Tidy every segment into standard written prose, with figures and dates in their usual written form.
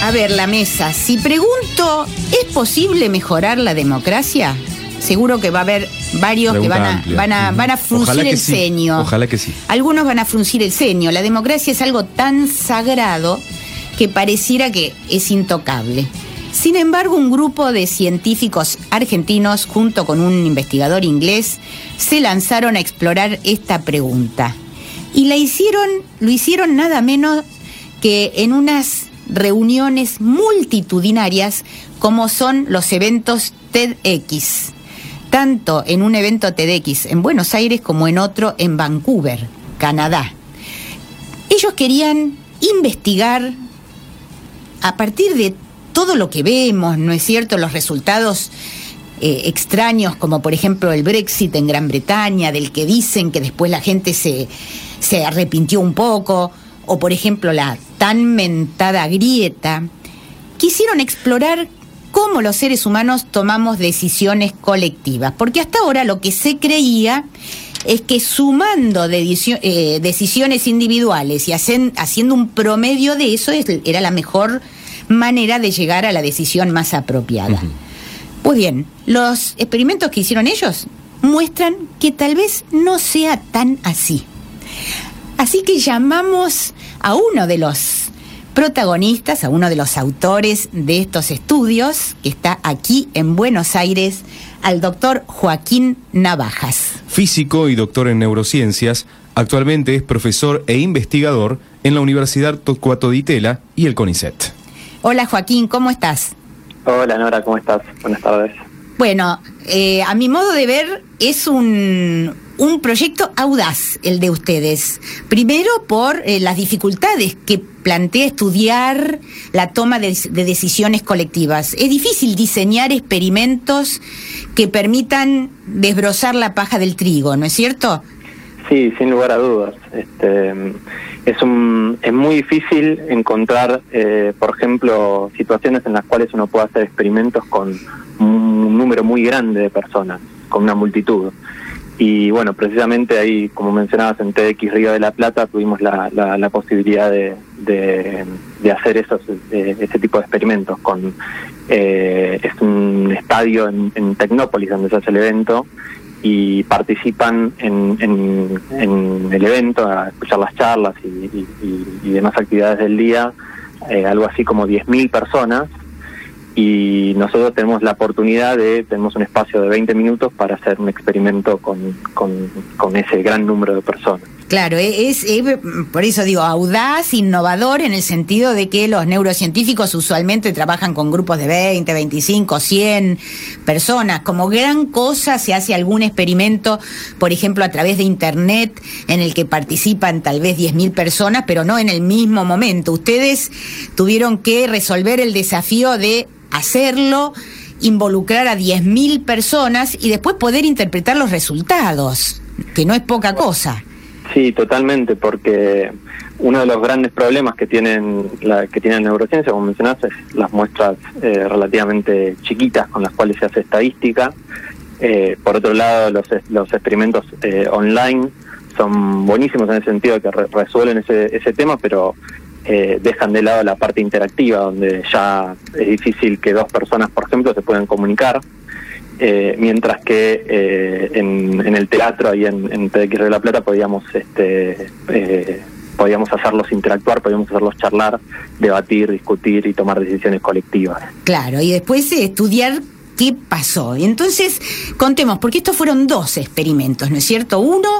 A ver, la mesa. Si pregunto, ¿es posible mejorar la democracia? Seguro que va a haber varios Pregunta que van a fruncir el ceño. Ojalá que sí. Algunos van a fruncir el ceño. La democracia es algo tan sagrado que pareciera que es intocable. Sin embargo, un grupo de científicos argentinos, junto con un investigador inglés, se lanzaron a explorar esta pregunta. Y lo hicieron nada menos que en unas reuniones multitudinarias como son los eventos TEDx, tanto en un evento TEDx en Buenos Aires como en otro en Vancouver, Canadá. Ellos querían investigar a partir de todo lo que vemos, ¿no es cierto?, los resultados extraños, como por ejemplo el Brexit en Gran Bretaña, del que dicen que después la gente se arrepintió un poco, o por ejemplo la tan mentada grieta. Quisieron explorar cómo los seres humanos tomamos decisiones colectivas, porque hasta ahora lo que se creía es que sumando decisiones individuales y haciendo un promedio de eso era la mejor manera de llegar a la decisión más apropiada. Uh-huh. Pues bien, los experimentos que hicieron ellos muestran que tal vez no sea tan así. Así que llamamos a uno de los protagonistas, a uno de los autores de estos estudios, que está aquí en Buenos Aires, al doctor Joaquín Navajas. Físico y doctor en neurociencias, actualmente es profesor e investigador en la Universidad Torcuato Di Tella y el CONICET. Hola Joaquín, ¿cómo estás? Hola Nora, ¿cómo estás? Buenas tardes. Bueno, a mi modo de ver es un proyecto audaz el de ustedes. Primero por las dificultades que plantea estudiar la toma de decisiones colectivas. Es difícil diseñar experimentos que permitan desbrozar la paja del trigo, ¿no es cierto? Sí, sin lugar a dudas. Es muy difícil encontrar, por ejemplo, situaciones en las cuales uno puede hacer experimentos con un número muy grande de personas, con una multitud. Y bueno, precisamente ahí, como mencionabas, en TEDx Río de la Plata tuvimos la posibilidad de hacer ese tipo de experimentos. Es un estadio en Tecnópolis donde se hace el evento, y participan en el evento a escuchar las charlas y demás actividades del día, algo así como 10.000 personas, y nosotros tenemos un espacio de 20 minutos para hacer un experimento con ese gran número de personas. Claro, es por eso digo audaz, innovador, en el sentido de que los neurocientíficos usualmente trabajan con grupos de 20, 25, 100 personas. Como gran cosa se hace algún experimento, por ejemplo, a través de Internet, en el que participan tal vez 10.000 personas, pero no en el mismo momento. Ustedes tuvieron que resolver el desafío de hacerlo, involucrar a 10.000 personas y después poder interpretar los resultados, que no es poca cosa. Sí, totalmente, porque uno de los grandes problemas que tienen la neurociencia, como mencionaste, es las muestras relativamente chiquitas con las cuales se hace estadística. Por otro lado, los experimentos online son buenísimos en el sentido de que resuelven ese tema, pero dejan de lado la parte interactiva, donde ya es difícil que dos personas, por ejemplo, se puedan comunicar. Mientras que en el teatro, ahí en TEDx Río de la Plata, podíamos hacerlos interactuar, podíamos hacerlos charlar, debatir, discutir y tomar decisiones colectivas. Claro, y después estudiar qué pasó. Entonces, contemos, porque estos fueron 2 experimentos, ¿no es cierto? Uno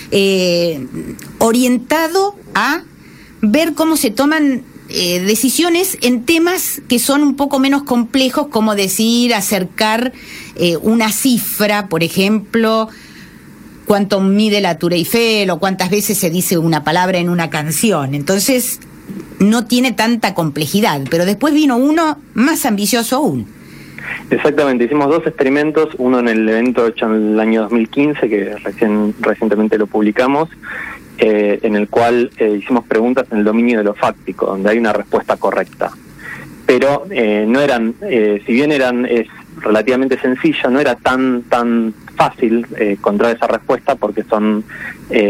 orientado a ver cómo se toman decisiones en temas que son un poco menos complejos, como decir, acercar una cifra, por ejemplo, cuánto mide la Tour Eiffel o cuántas veces se dice una palabra en una canción. Entonces no tiene tanta complejidad, pero después vino uno más ambicioso aún. Exactamente, hicimos 2 experimentos, uno en el evento hecho en el año 2015, que recientemente lo publicamos, en el cual hicimos preguntas en el dominio de lo fáctico, donde hay una respuesta correcta. Pero no eran, si bien es relativamente sencillo, no era tan fácil encontrar esa respuesta, porque son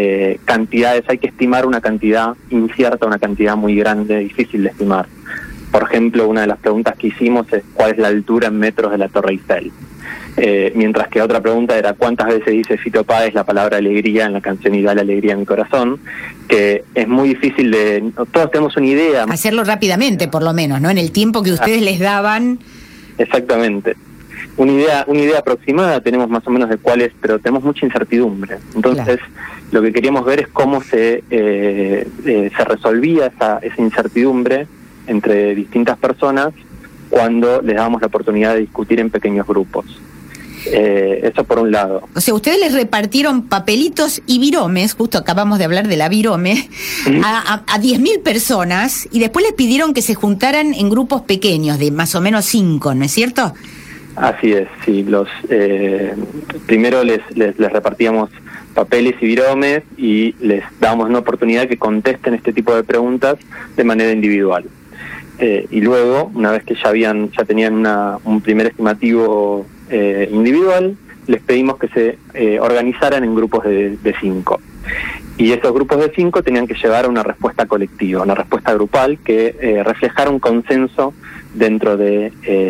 cantidades, hay que estimar una cantidad incierta, una cantidad muy grande, difícil de estimar. Por ejemplo, una de las preguntas que hicimos es ¿cuál es la altura en metros de la Torre Eiffel? Mientras que otra pregunta era ¿cuántas veces dice Fito Páez la palabra alegría en la canción Y da la alegría a mi corazón? Que es muy difícil de... Todos tenemos una idea. Hacerlo rápidamente, por lo menos, ¿no? En el tiempo que ustedes les daban. Exactamente. Una idea aproximada tenemos más o menos de cuál es, pero tenemos mucha incertidumbre. Entonces, lo que queríamos ver es cómo se resolvía esa incertidumbre entre distintas personas cuando les dábamos la oportunidad de discutir en pequeños grupos. Eso por un lado. O sea, ustedes les repartieron papelitos y viromes, justo acabamos de hablar de la virome, a 10.000 personas, y después les pidieron que se juntaran en grupos pequeños, de más o menos 5, ¿no es cierto? Así es, sí. Primero les repartíamos papeles y viromes y les dábamos una oportunidad que contesten este tipo de preguntas de manera individual. Y luego, una vez que ya tenían un primer estimativo individual, les pedimos que se organizaran en grupos de 5. Y esos grupos de 5 tenían que llevar a una respuesta colectiva, una respuesta grupal que reflejara un consenso dentro de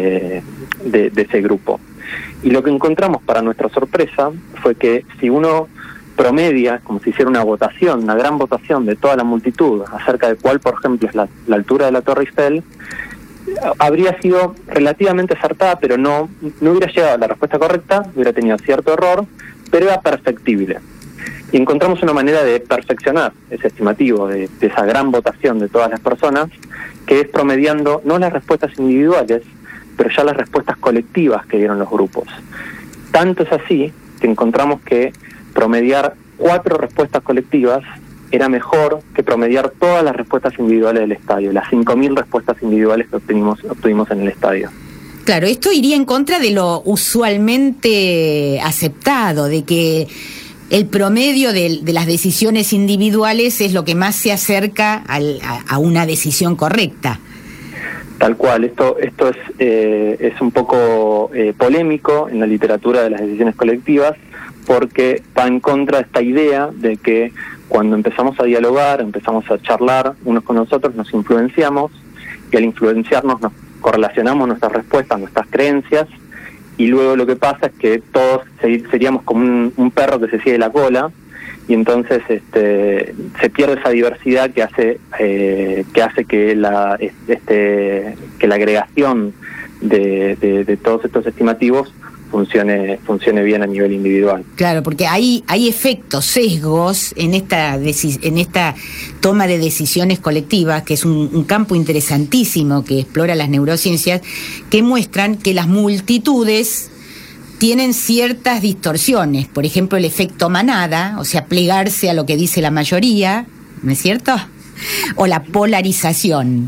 ese grupo. Y lo que encontramos, para nuestra sorpresa, fue que si uno promedia, como si hiciera una votación, una gran votación de toda la multitud acerca de cuál, por ejemplo, es la altura de la Torre Eiffel, habría sido relativamente acertada, pero no hubiera llegado a la respuesta correcta, hubiera tenido cierto error, pero era perfectible. Y encontramos una manera de perfeccionar ese estimativo de esa gran votación de todas las personas, que es promediando no las respuestas individuales, pero ya las respuestas colectivas que dieron los grupos. Tanto es así que encontramos que promediar 4 respuestas colectivas era mejor que promediar todas las respuestas individuales del estadio, las 5.000 respuestas individuales que obtuvimos en el estadio. Claro, esto iría en contra de lo usualmente aceptado, de que el promedio de las decisiones individuales es lo que más se acerca a una decisión correcta. Tal cual, esto es un poco polémico en la literatura de las decisiones colectivas, porque va en contra de esta idea de que cuando empezamos a dialogar, empezamos a charlar unos con nosotros, nos influenciamos, y al influenciarnos nos correlacionamos nuestras respuestas, nuestras creencias, y luego lo que pasa es que todos seríamos como un perro que se sigue la cola, y entonces se pierde esa diversidad que hace que la agregación de todos estos estimativos funcione bien a nivel individual. Claro, porque hay efectos, sesgos en esta toma de decisiones colectivas, que es un campo interesantísimo que explora las neurociencias, que muestran que las multitudes tienen ciertas distorsiones. Por ejemplo, el efecto manada, o sea, plegarse a lo que dice la mayoría, ¿no es cierto? O la polarización.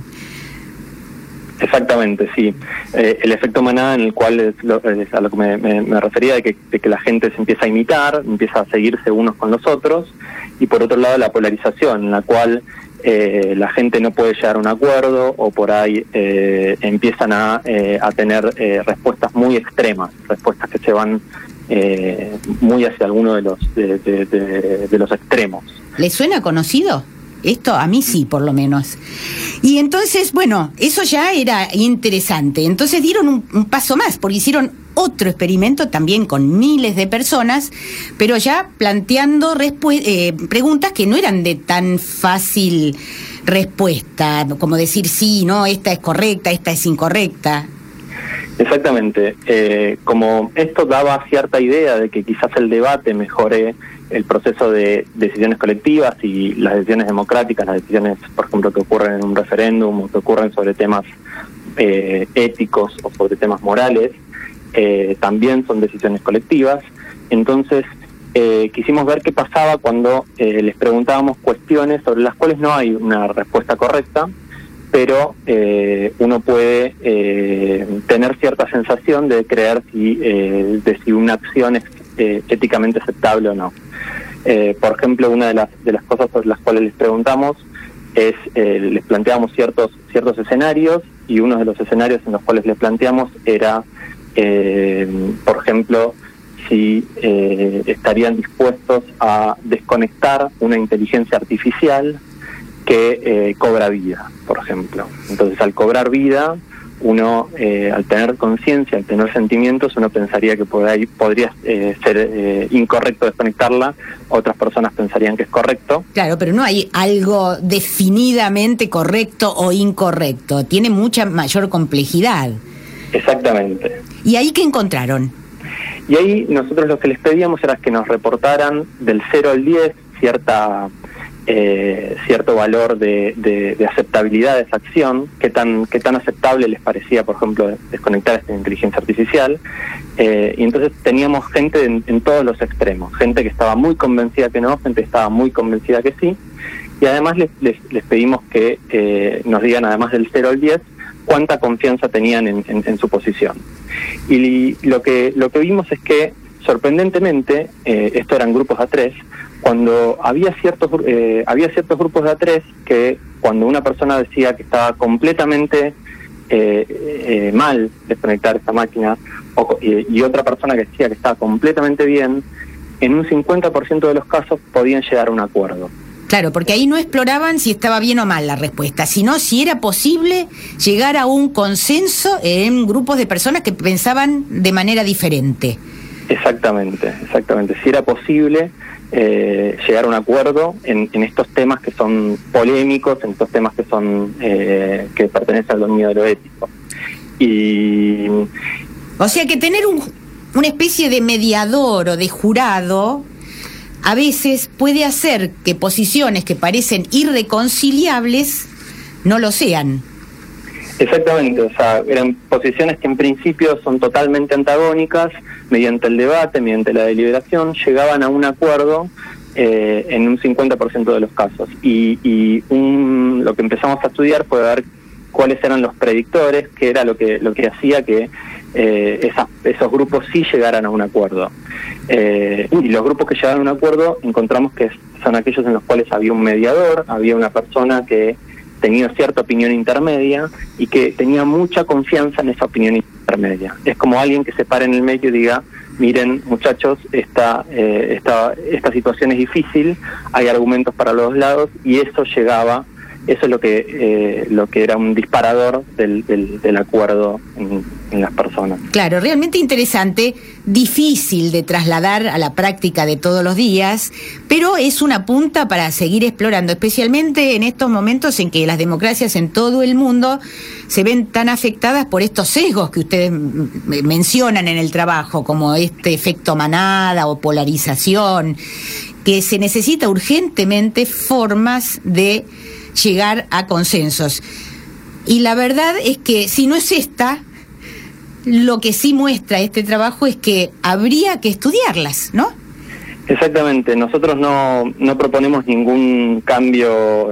Exactamente, sí. El efecto manada, en el cual es a lo que me refería, de que la gente se empieza a imitar, empieza a seguirse unos con los otros, y por otro lado la polarización, en la cual la gente no puede llegar a un acuerdo, o por ahí empiezan a tener respuestas muy extremas, respuestas que se van muy hacia alguno de los extremos. ¿Le suena conocido? Esto a mí sí, por lo menos. Y entonces, bueno, eso ya era interesante. Entonces dieron un paso más, porque hicieron otro experimento también con miles de personas, pero ya planteando preguntas que no eran de tan fácil respuesta, como decir sí, no, esta es correcta, esta es incorrecta. Exactamente. Como esto daba cierta idea de que quizás el debate mejore el proceso de decisiones colectivas y las decisiones democráticas, las decisiones, por ejemplo, que ocurren en un referéndum o que ocurren sobre temas éticos o sobre temas morales, también son decisiones colectivas. Entonces, quisimos ver qué pasaba cuando les preguntábamos cuestiones sobre las cuales no hay una respuesta correcta, pero uno puede tener cierta sensación de creer de si una acción es éticamente aceptable o no. Por ejemplo, una de las cosas sobre las cuales les preguntamos es, les planteamos ciertos escenarios, y uno de los escenarios en los cuales les planteamos era, por ejemplo, si estarían dispuestos a desconectar una inteligencia artificial que cobra vida, por ejemplo. Entonces, al cobrar vida, uno, al tener conciencia, al tener sentimientos, uno pensaría que podría ser incorrecto desconectarla, otras personas pensarían que es correcto. Claro, pero no hay algo definidamente correcto o incorrecto, tiene mucha mayor complejidad. Exactamente. ¿Y ahí qué encontraron? Y ahí nosotros lo que les pedíamos era que nos reportaran del 0 al 10 cierto valor de aceptabilidad de esa acción, qué tan aceptable les parecía, por ejemplo, desconectar esta inteligencia artificial. Y entonces teníamos gente en todos los extremos, gente que estaba muy convencida que no, gente que estaba muy convencida que sí, y además les pedimos que nos digan, además del 0 al 10, cuánta confianza tenían en su posición. Y lo que vimos es que, sorprendentemente, esto eran grupos de A3, cuando había ciertos grupos de A3 que cuando una persona decía que estaba completamente mal desconectar esta máquina y otra persona que decía que estaba completamente bien, en un 50% de los casos podían llegar a un acuerdo. Claro, porque ahí no exploraban si estaba bien o mal la respuesta, sino si era posible llegar a un consenso en grupos de personas que pensaban de manera diferente. Exactamente. Si era posible llegar a un acuerdo en estos temas que son polémicos, en estos temas que son que pertenecen al dominio de lo ético. O sea que tener una especie de mediador o de jurado a veces puede hacer que posiciones que parecen irreconciliables no lo sean. Exactamente, o sea, eran posiciones que en principio son totalmente antagónicas, mediante el debate, mediante la deliberación, llegaban a un acuerdo en un 50% de los casos. Y lo que empezamos a estudiar fue ver cuáles eran los predictores, qué era lo que hacía que esos grupos sí llegaran a un acuerdo. Y los grupos que llegaron a un acuerdo encontramos que son aquellos en los cuales había un mediador, había una persona que tenía cierta opinión intermedia y que tenía mucha confianza en esa opinión intermedia. Es como alguien que se para en el medio y diga, miren muchachos, esta situación es difícil, hay argumentos para los dos lados, y eso es lo que era un disparador del acuerdo en las personas. Claro, realmente interesante, difícil de trasladar a la práctica de todos los días, pero es una punta para seguir explorando, especialmente en estos momentos en que las democracias en todo el mundo se ven tan afectadas por estos sesgos que ustedes mencionan en el trabajo, como este efecto manada o polarización, que se necesita urgentemente formas de llegar a consensos. Y la verdad es que si no es esta, lo que sí muestra este trabajo es que habría que estudiarlas, ¿no? Exactamente, nosotros no proponemos ningún cambio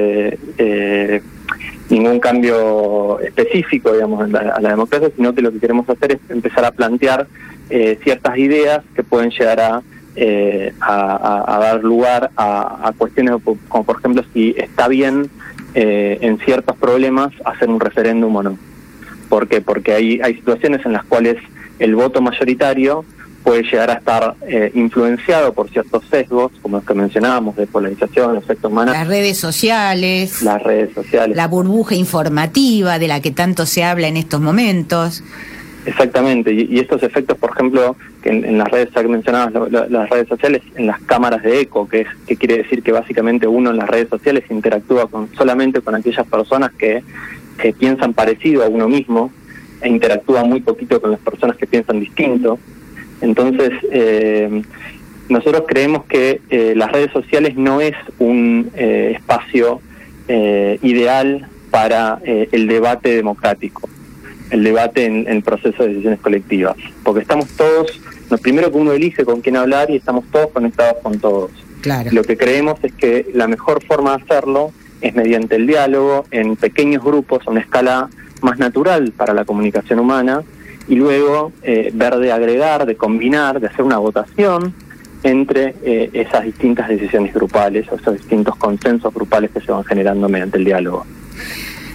específico, digamos, a la democracia, sino que lo que queremos hacer es empezar a plantear ciertas ideas que pueden llegar a dar lugar a cuestiones como, por ejemplo, si está bien en ciertos problemas hacer un referéndum o no. ¿Por qué? Porque hay situaciones en las cuales el voto mayoritario puede llegar a estar influenciado por ciertos sesgos, como los que mencionábamos, de polarización, efectos manada. Las redes sociales, la burbuja informativa de la que tanto se habla en estos momentos. Exactamente, y estos efectos, por ejemplo, que en las redes que mencionabas, las redes sociales, en las cámaras de eco, que quiere decir que básicamente uno en las redes sociales interactúa solamente con aquellas personas que piensan parecido a uno mismo, e interactúa muy poquito con las personas que piensan distinto. Entonces, nosotros creemos que las redes sociales no es un espacio ideal para el debate democrático, el debate en el proceso de decisiones colectivas, porque estamos todos, lo primero que uno elige con quién hablar y estamos todos conectados con todos. Claro. Lo que creemos es que la mejor forma de hacerlo es mediante el diálogo, en pequeños grupos, a una escala más natural para la comunicación humana, y luego ver de agregar, de combinar, de hacer una votación entre esas distintas decisiones grupales o esos distintos consensos grupales que se van generando mediante el diálogo.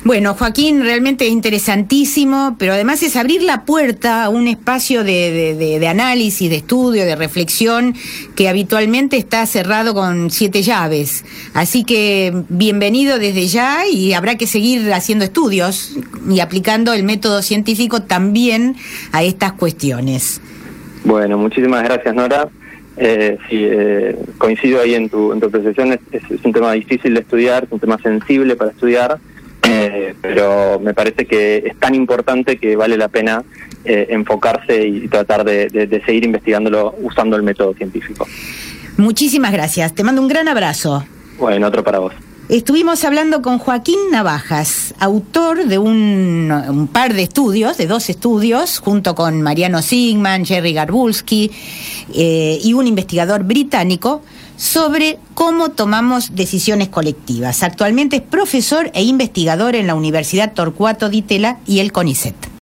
Bueno, Joaquín, realmente es interesantísimo, pero además es abrir la puerta a un espacio de análisis, de estudio, de reflexión, que habitualmente está cerrado con 7 llaves. Así que bienvenido desde ya, y habrá que seguir haciendo estudios y aplicando el método científico también a estas cuestiones. Bueno, muchísimas gracias, Nora. Coincido ahí en tu apreciación. Es un tema difícil de estudiar, es un tema sensible para estudiar, pero me parece que es tan importante que vale la pena enfocarse y tratar de seguir investigándolo usando el método científico. Muchísimas gracias, te mando un gran abrazo. Bueno, otro para vos. Estuvimos hablando con Joaquín Navajas, autor de un par de estudios, de 2 estudios, junto con Mariano Sigman, Jerry Garbulski y un investigador británico, sobre cómo tomamos decisiones colectivas. Actualmente es profesor e investigador en la Universidad Torcuato Di Tella y el CONICET.